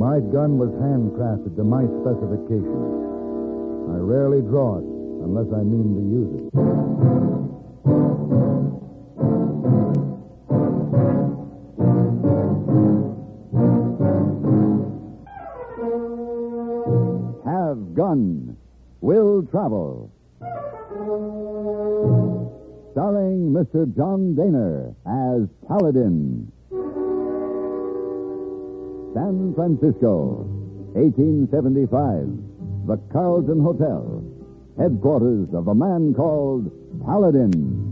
My gun was handcrafted to my specifications. I rarely draw it unless I mean to use it. Have Gun. Will Travel. Starring Mr. John Daner as Paladin. San Francisco, 1875. The Carlton Hotel. Headquarters of a man called Paladin.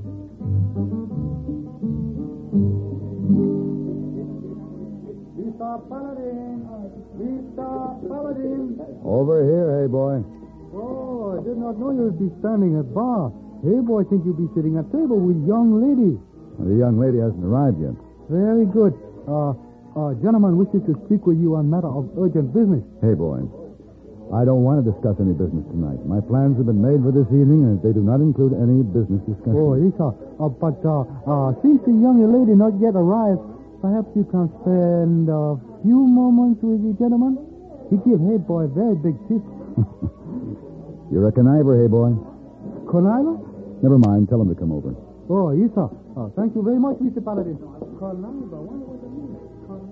Mr. Paladin! Mr. Paladin! Over here, hey boy. Oh, I did not know you would be standing at bar. Hey, boy, I think you'll be sitting at table with young lady. The young lady hasn't arrived yet. Very good. Gentleman wishes to speak with you on matter of urgent business. Hey boy, I don't want to discuss any business tonight. My plans have been made for this evening, and they do not include any business discussion. Oh, yes, sir. But since the young lady not yet arrived, perhaps you can spend a few moments with the gentleman? He give hey boy a very big tip. You're a conniver, hey boy. Conniver? Never mind. Tell him to come over. Oh, yes, sir. Thank you very much, Mr. Paladin. Conniver? Wonder what that means.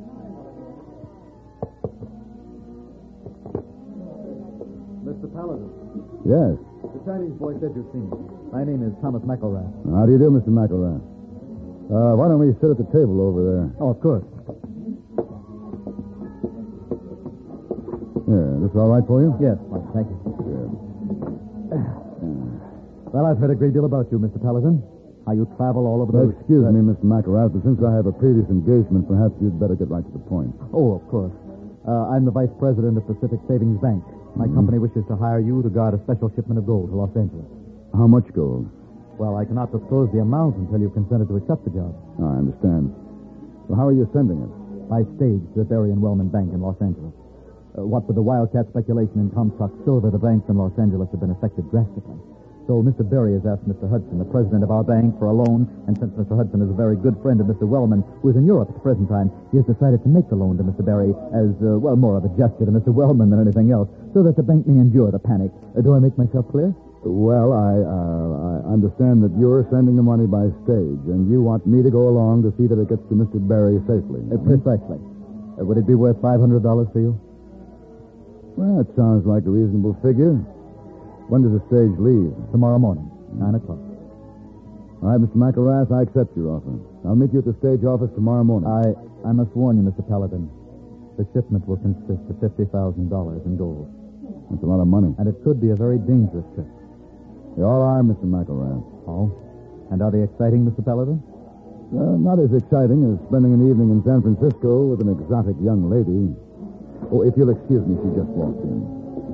Mr. Paladin, Yes. the Chinese boy said you'd seen me. My name is Thomas McElrath. How do you do, Mr. McElrath? Why don't we sit at the table over there? Oh, of course. Here, this all right for you? Yes, fine, thank you. Good. Well, I've heard a great deal about you, Mr. Paladin. How you travel all over the... Excuse me, Mr. McElrath, but since I have a previous engagement, perhaps you'd better get right to the point. Oh, of course. I'm the vice president of Pacific Savings Bank. My company wishes to hire you to guard a special shipment of gold to Los Angeles. How much gold? Well, I cannot disclose the amount until you've consented to accept the job. I understand. Well, how are you sending it? By stage to the Berry and Wellman Bank in Los Angeles. What with the wildcat speculation in Comstock silver, the banks in Los Angeles have been affected drastically. So Mr. Berry has asked Mr. Hudson, the president of our bank, for a loan, and since Mr. Hudson is a very good friend of Mr. Wellman, who is in Europe at the present time, he has decided to make the loan to Mr. Berry as, more of a gesture to Mr. Wellman than anything else, so that the bank may endure the panic. Do I make myself clear? Well, I understand that you're sending the money by stage, and you want me to go along to see that it gets to Mr. Berry safely. Precisely. Would it be worth $500 for you? Well, it sounds like a reasonable figure. When does the stage leave? Tomorrow morning, 9 o'clock. All right, Mr. McElrath, I accept your offer. I'll meet you at the stage office tomorrow morning. I must warn you, Mr. Paladin. The shipment will consist of $50,000 in gold. That's a lot of money. And it could be a very dangerous trip. They all are, Mr. McElrath. Oh? And are they exciting, Mr. Paladin? Not as exciting as spending an evening in San Francisco with an exotic young lady. Oh, if you'll excuse me, she just walked in.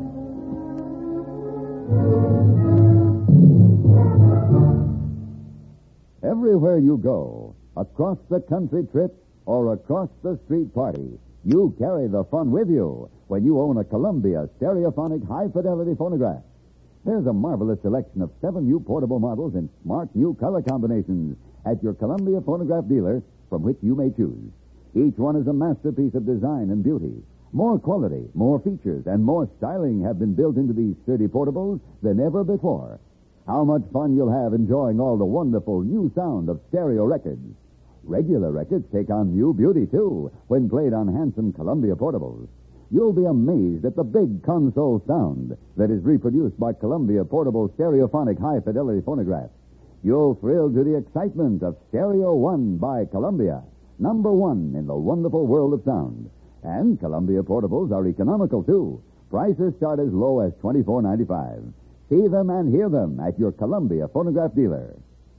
Everywhere you go, across the country trip or across the street party, you carry the fun with you when you own a Columbia stereophonic high-fidelity phonograph. There's a marvelous selection of 7 new portable models in smart new color combinations at your Columbia phonograph dealer from which you may choose. Each one is a masterpiece of design and beauty. More quality, more features, and more styling have been built into these sturdy portables than ever before. How much fun you'll have enjoying all the wonderful new sound of stereo records. Regular records take on new beauty, too, when played on handsome Columbia portables. You'll be amazed at the big console sound that is reproduced by Columbia portable stereophonic high-fidelity phonographs. You'll thrill to the excitement of Stereo One by Columbia, #1 in the wonderful world of sound. And Columbia portables are economical, too. Prices start as low as $24.95. See them and hear them at your Columbia phonograph dealer.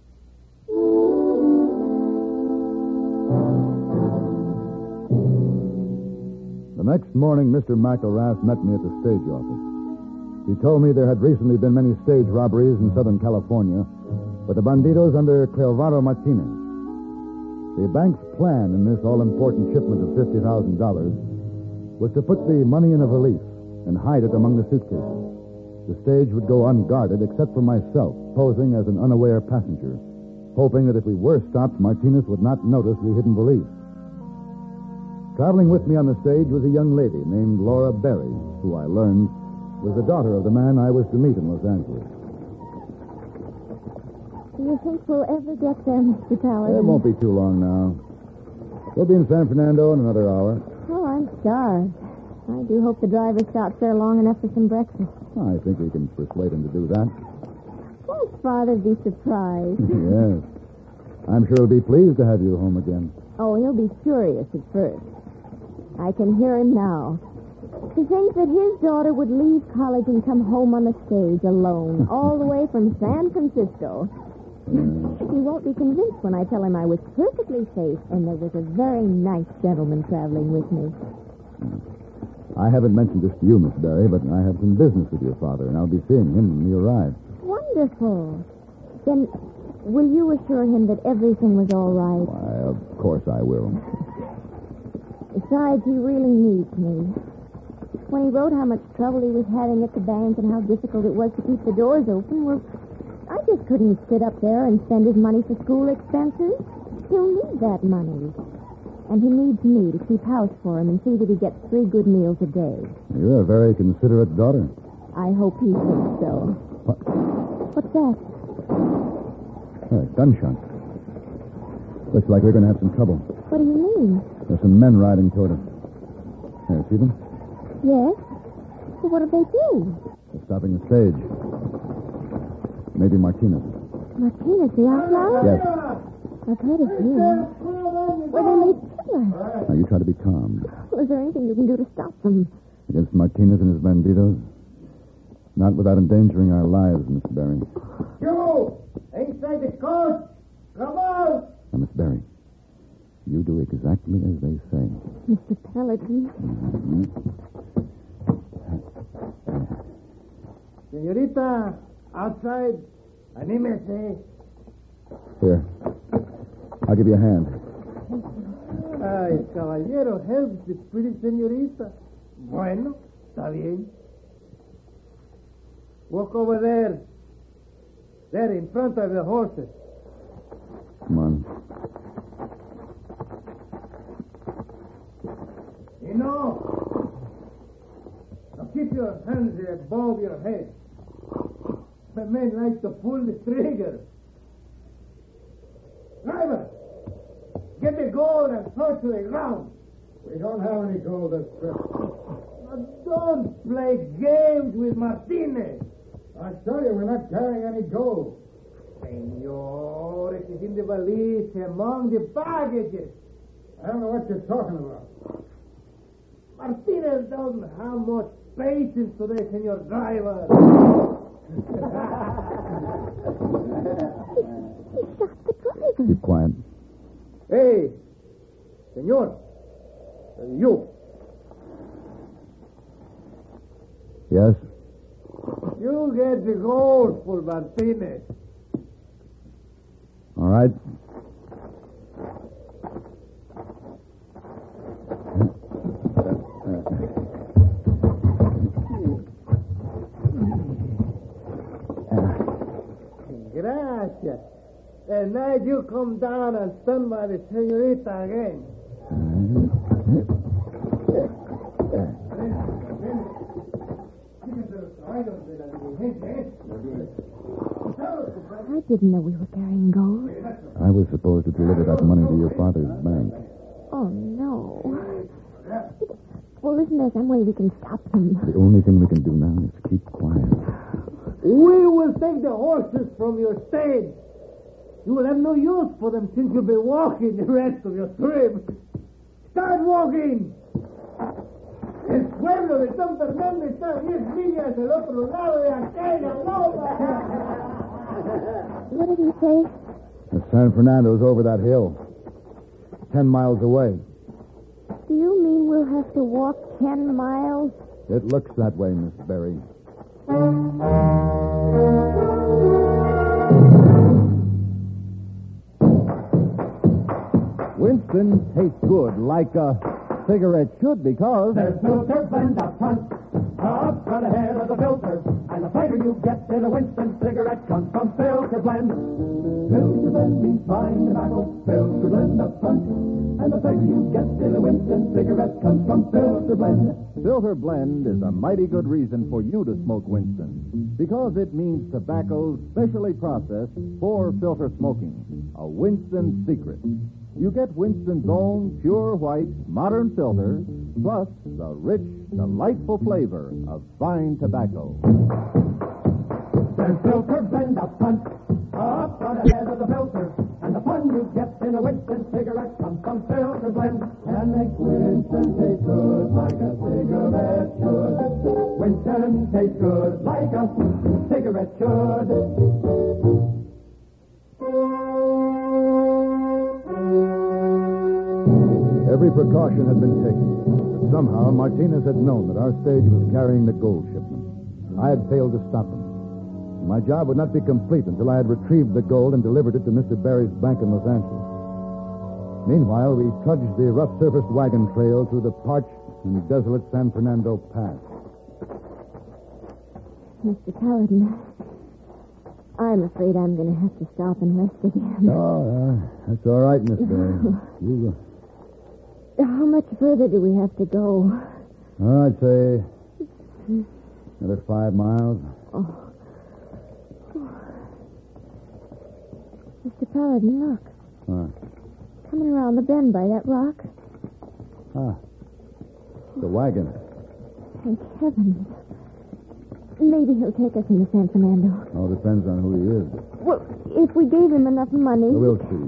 The next morning, Mr. McElrath met me at the stage office. He told me there had recently been many stage robberies in Southern California with the bandidos under Clevaldo Martinez. The bank's plan in this all-important shipment of $50,000 was to put the money in a valise and hide it among the suitcases. The stage would go unguarded except for myself, posing as an unaware passenger, hoping that if we were stopped, Martinez would not notice the hidden valise. Traveling with me on the stage was a young lady named Laura Berry, who I learned was the daughter of the man I was to meet in Los Angeles. Do you think we'll ever get there, Mr. Paladin? It won't be too long now. We'll be in San Fernando in another hour. Oh, I'm starved. I do hope the driver stops there long enough for some breakfast. I think we can persuade him to do that. Won't Father be surprised? Yes. I'm sure he'll be pleased to have you home again. Oh, he'll be furious at first. I can hear him now. To think that his daughter would leave college and come home on the stage alone, all the way from San Francisco. He won't be convinced when I tell him I was perfectly safe and there was a very nice gentleman traveling with me. I haven't mentioned this to you, Miss Berry, but I have some business with your father, and I'll be seeing him when he arrives. Wonderful. Then will you assure him that everything was all right? Why, of course I will. Besides, he really needs me. When he wrote how much trouble he was having at the bank and how difficult it was to keep the doors open, well, I just couldn't sit up there and spend his money for school expenses. He'll need that money. And he needs me to keep house for him and see that he gets 3 good meals a day. You're a very considerate daughter. I hope he thinks so. What? What's that? Gunshot. Looks like we're going to have some trouble. What do you mean? There's some men riding toward us. There, see them? Yes? Well, what did they do? They're stopping the stage. Maybe Martinez. Martinez, the outlaw? Yes. I've heard of him. Well, they made killers. Now, you try to be calm. Well, is there anything you can do to stop them? Against Martinez and his banditos? Not without endangering our lives, Miss Berry. You! Inside the coach! Come on! Now, Miss Berry, you do exactly as they say. Mr. Paladin. Senorita, outside. Anímese. Here. I'll give you a hand. Ay, caballero helps the pretty señorita. Bueno, está bien. Walk over there. There, in front of the horses. Come on. You know, now keep your hands above your head. The men like to pull the trigger. Driver, get the gold and throw it to the ground. We don't have any gold this trip. Now don't play games with Martinez. I tell you, we're not carrying any gold. Senor, it is in the valise among the baggages. I don't know what you're talking about. Martinez doesn't have much patience today, Senor Driver. He shot the driver. Keep quiet. Hey, Senor, you. Yes? You get the gold for Martinez. All right. Gracias. And now you come down and stand by the señorita again. I didn't know we were carrying gold. I was supposed to deliver that money to your father's bank. Oh, no. Well, isn't there some way we can stop them? The only thing we can do now is keep quiet. We will take the horses from your stage. You will have no use for them since you'll be walking the rest of your trip. Start walking. El pueblo de San Fernando está 10 millas del otro lado de aquella loma. What did he say? The San Fernando's over that hill. 10 miles away. Do you mean we'll have to walk 10 miles? It looks that way, Miss Berry. Winston tastes good, like a cigarette should, because... There's filter blend up front ahead of the filter. And the flavor you get in a Winston cigarette comes from Filter Blend. Filter Blend means fine tobacco. Filter Blend up front. And the flavor you get in a Winston cigarette comes from Filter Blend. Filter Blend is a mighty good reason for you to smoke Winston, because it means tobacco specially processed for filter smoking. A Winston secret. You get Winston's own pure white modern filter, plus the rich, delightful flavor of fine tobacco. There's Filter Blend up front ahead of the filter. And the fun you get in a Winston cigarette comes from Filter Blend. And makes Winston taste good like a cigarette should. Winston tastes good like a cigarette should. Every precaution had been taken, but somehow Martinez had known that our stage was carrying the gold shipment. I had failed to stop him. My job would not be complete until I had retrieved the gold and delivered it to Mr. Barry's bank in Los Angeles. Meanwhile, we trudged the rough-surfaced wagon trail through the parched and desolate San Fernando Pass. Mr. Paladin, I'm afraid I'm going to have to stop and rest again. Oh, that's all right, Miss Barry. You go. How much further do we have to go? Oh, I'd say another 5 miles. Oh. Mr. Paladin, look. Coming around the bend by that rock. The wagon. Thank heavens. Maybe he'll take us into San Fernando. All depends on who he is. Well, if we gave him enough money... We'll see.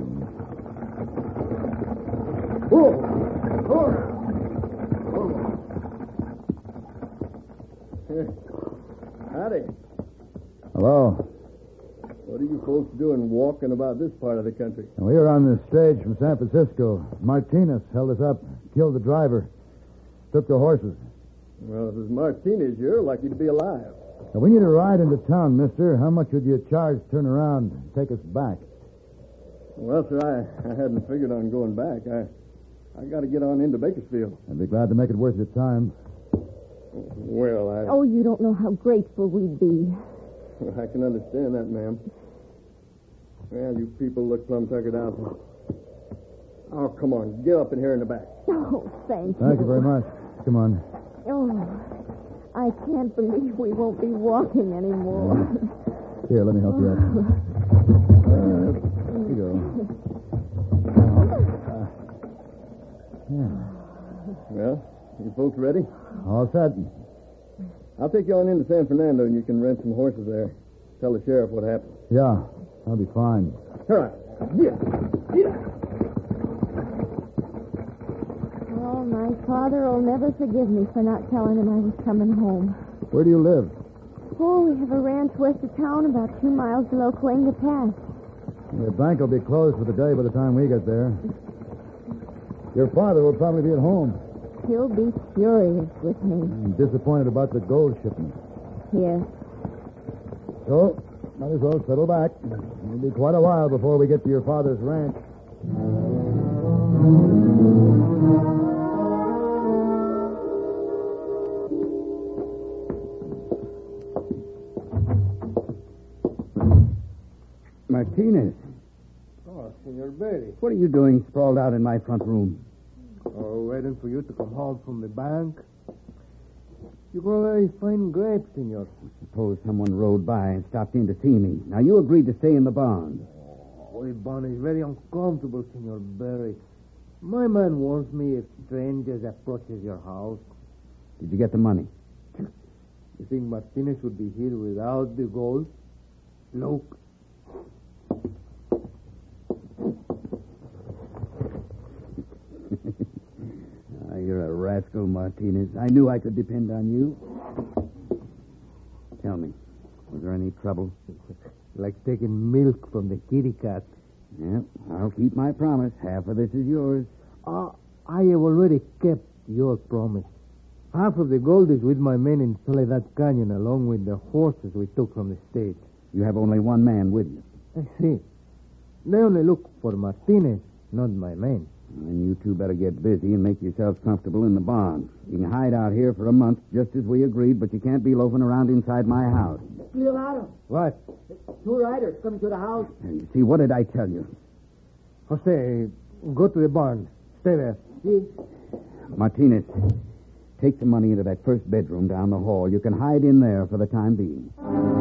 Howdy. Hello. What are you folks doing walking about this part of the country? We were on the stage from San Francisco. Martinez held us up, killed the driver, took the horses. Well, if it's Martinez, you're lucky to be alive. Now, we need a ride into town, mister. How much would you charge to turn around and take us back? Well, sir, I hadn't figured on going back. I got to get on into Bakersfield. I'd be glad to make it worth your time. Well, Oh, you don't know how grateful we'd be. I can understand that, ma'am. Well, you people look plumb tuckered out. Oh, come on. Get up in here in the back. Oh, thank you. Thank you very much. Come on. Oh, I can't believe we won't be walking anymore. Here, let me help you up. Here you go. Well, you folks ready? All set. I'll take you on into San Fernando, and you can rent some horses there. Tell the sheriff what happened. Yeah, that'll be fine. All right. Yeah. Oh, my father will never forgive me for not telling him I was coming home. Where do you live? Oh, we have a ranch west of town about 2 miles below Cuenca Pass. The bank will be closed for the day by the time we get there. Your father will probably be at home. He'll be furious with me. I'm disappointed about the gold shipment. Yes. So, might as well settle back. It'll be quite a while before we get to your father's ranch. Martinez, Oh, Senor Berry. what are you doing sprawled out in my front room? Oh, waiting for you to come home from the bank. You grow very fine grapes, Senor. Suppose someone rode by and stopped in to see me. Now, you agreed to stay in the barn. Oh, the barn is very uncomfortable, Senor Berry. My man warns me if strangers approaches your house. Did you get the money? You think Martinez would be here without the gold? Look. You're a rascal, Martinez. I knew I could depend on you. Tell me, was there any trouble? Like taking milk from the kitty cat. Yeah, I'll keep my promise. Half of this is yours. I have already kept your promise. Half of the gold is with my men in Soledad Canyon, along with the horses we took from the state. You have only one man with you. I see. They only look for Martinez, not my men. And you two better get busy and make yourselves comfortable in the barn. You can hide out here for a month, just as we agreed, but you can't be loafing around inside my house. Leonardo, What? 2 riders coming to the house. Now, you see, what did I tell you? Jose, go to the barn. Stay there. See? Martinez, take the money into that first bedroom down the hall. You can hide in there for the time being.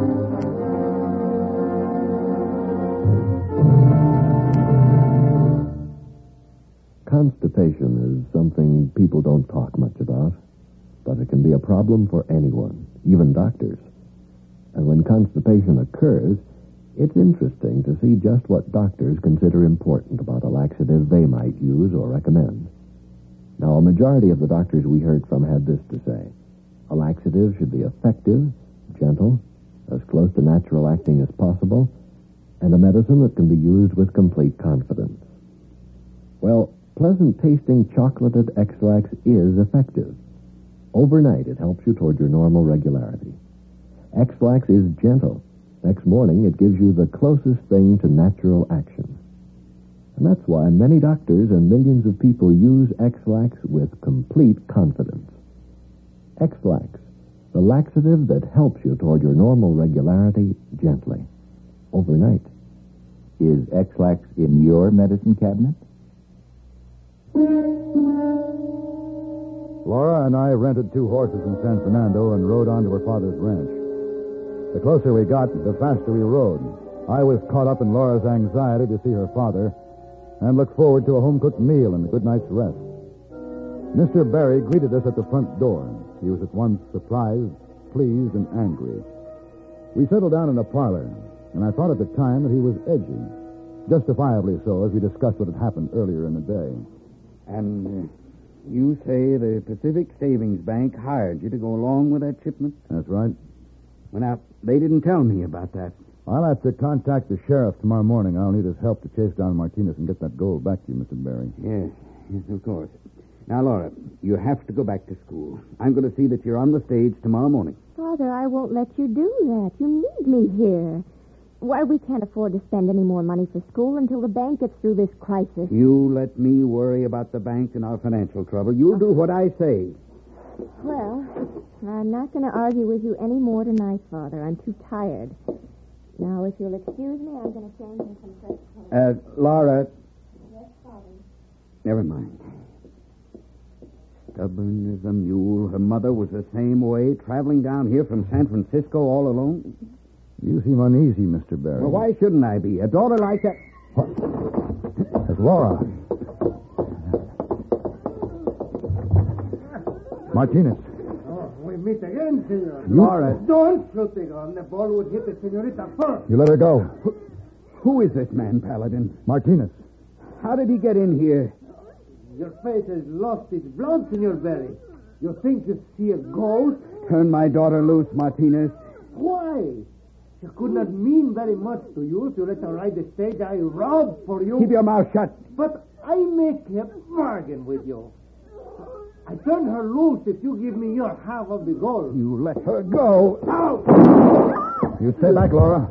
Constipation is something people don't talk much about, but it can be a problem for anyone, even doctors. And when constipation occurs, it's interesting to see just what doctors consider important about a laxative they might use or recommend. Now, a majority of the doctors we heard from had this to say. A laxative should be effective, gentle, as close to natural acting as possible, and a medicine that can be used with complete confidence. Well, pleasant-tasting chocolated X-Lax is effective. Overnight, it helps you toward your normal regularity. X-Lax is gentle. Next morning, it gives you the closest thing to natural action. And that's why many doctors and millions of people use X-Lax with complete confidence. X-Lax, the laxative that helps you toward your normal regularity gently, overnight. Is X-Lax in your medicine cabinet? Laura and I rented 2 horses in San Fernando and rode on to her father's ranch. The closer we got, the faster we rode. I was caught up in Laura's anxiety to see her father and looked forward to a home-cooked meal and a good night's rest. Mr. Barry greeted us at the front door. He was at once surprised, pleased, and angry. We settled down in a parlor, and I thought at the time that he was edgy. Justifiably so, as we discussed what had happened earlier in the day. And you say the Pacific Savings Bank hired you to go along with that shipment? That's right. Well, now, they didn't tell me about that. I'll have to contact the sheriff tomorrow morning. I'll need his help to chase down Martinez and get that gold back to you, Mr. Barry. Yes, of course. Now, Laura, you have to go back to school. I'm going to see that you're on the stage tomorrow morning. Father, I won't let you do that. You need me here. Why, we can't afford to spend any more money for school until the bank gets through this crisis. You let me worry about the bank and our financial trouble. You'll do what I say. Well, I'm not going to argue with you any more tonight, Father. I'm too tired. Now, if you'll excuse me, I'm going to change into some fresh clothes. Laura. Yes, Father. Never mind. Stubborn as a mule. Her mother was the same way, traveling down here from San Francisco all alone. You seem uneasy, Mr. Barry. Well, why shouldn't I be? A daughter like that... That's Laura. Martinez. Oh, we meet again, senor. Laura. Don't shoot the gun. The ball would hit the senorita first. You let her go. Who is this man, Paladin? Martinez. How did he get in here? Your face has lost its blood, Senor Barry. You think you see a ghost? Turn my daughter loose, Martinez. Why? She could not mean very much to you if you let her ride the stage I robbed for you. Keep your mouth shut. But I make a bargain with you. I turn her loose if you give me your half of the gold. You let her go. Out! You stay back, Laura.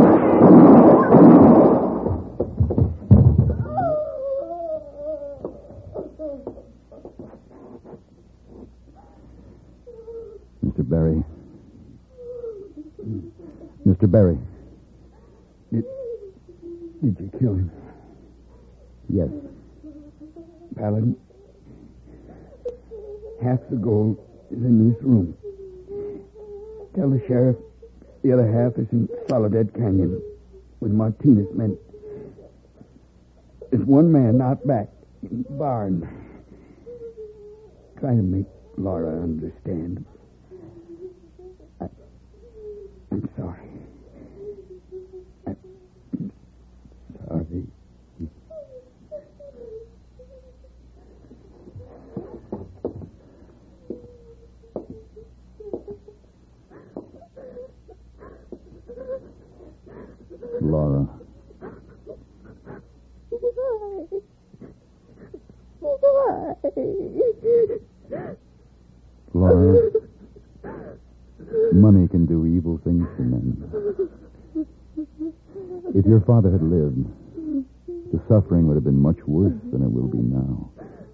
Mr. Barry. Mr. Barry. Did you kill him? Yes. Paladin, half the gold is in this room. Tell the sheriff the other half is in Soledad Canyon with Martinez men. There's one man not back in the barn. Try to make Laura understand. I'm sorry. I'm sorry. Laura. Laura, money can do evil things to men. If your father had lived, the suffering would have been much worse than it will be now.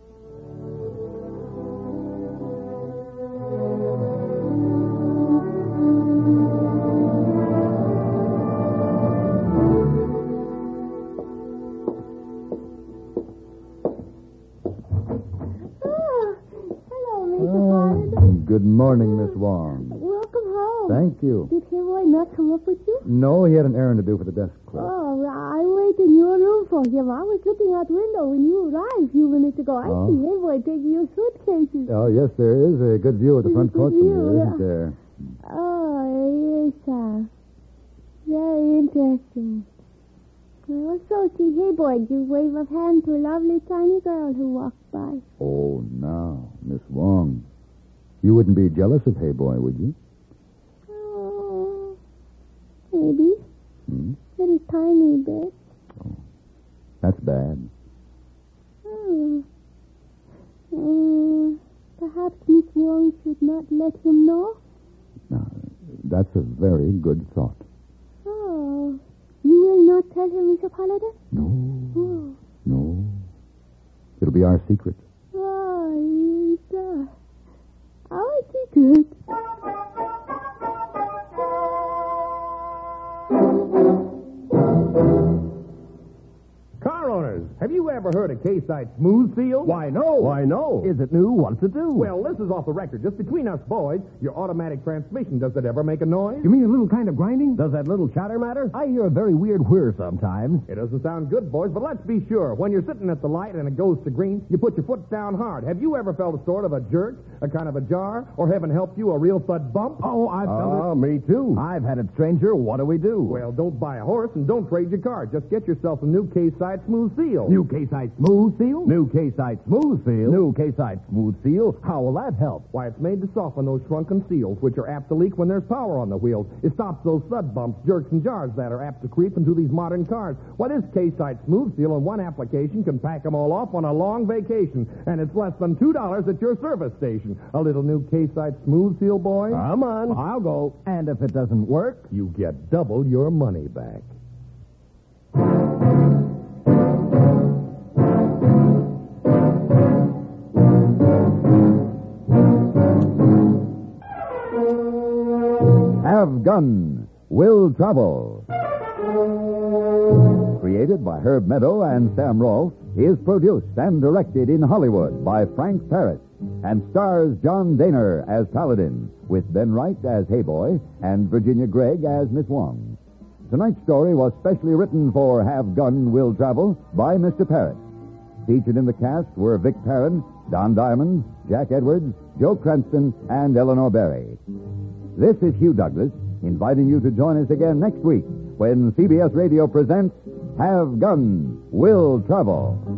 Good morning, Miss Wong. Welcome home. Thank you. Did Heyboy not come up with you? No, he had an errand to do for the desk clerk. Oh, I waited in your room for him. I was looking out the window when you arrived a few minutes ago. I see Heyboy taking your suitcases. Oh, yes, there is a good view of the front court from here, isn't there? Oh, yes, sir. Very interesting. I also see Heyboy give wave of hand to a lovely tiny girl who walked by. Oh, now, Miss Wong. You wouldn't be jealous of Heyboy, would you? Oh, maybe. Very tiny bit. Oh, that's bad. Perhaps Miss Wong should not let him know? Now, that's a very good thought. Oh, you will not tell him, Mr. Paladin? No. No. It'll be our secret. Oh, yes, our secret. Car owners, have you ever heard of K-Site Smooth Seal? Why, no. Why, no. Is it new? What's it do? Well, this is off the record. Just between us boys, your automatic transmission, does it ever make a noise? You mean a little kind of grinding? Does that little chatter matter? I hear a very weird whir sometimes. It doesn't sound good, boys, but let's be sure. When you're sitting at the light and it goes to green, you put your foot down hard. Have you ever felt a sort of a jerk, a kind of a jar, or heaven help you, a real thud bump? Oh, I've felt it. Oh, me too. I've had it, stranger. What do we do? Well, don't buy a horse and don't trade your car. Just get yourself a new K-Site Smooth Seal. New K-Site Smooth Seal? New K-Site Smooth Seal? New K-Site Smooth Seal? How will that help? Why, it's made to soften those shrunken seals, which are apt to leak when there's power on the wheels. It stops those thud bumps, jerks, and jars that are apt to creep into these modern cars. Why, this K-Site Smooth Seal in one application can pack them all off on a long vacation, and it's less than $2 at your service station. A little new K-Site Smooth Seal, boy? Come on. I'll go. And if it doesn't work? You get double your money back. Have Gun, Will Travel. Created by Herb Meadow and Sam Rolfe, is produced and directed in Hollywood by Frank Paris and stars John Daner as Paladin, with Ben Wright as Heyboy and Virginia Gregg as Miss Wong. Tonight's story was specially written for Have Gun, Will Travel by Mr. Paris. Featured in the cast were Vic Perrin, Don Diamond, Jack Edwards, Joe Cranston, and Eleanor Berry. This is Hugh Douglas, inviting you to join us again next week when CBS Radio presents Have Gun, Will Travel.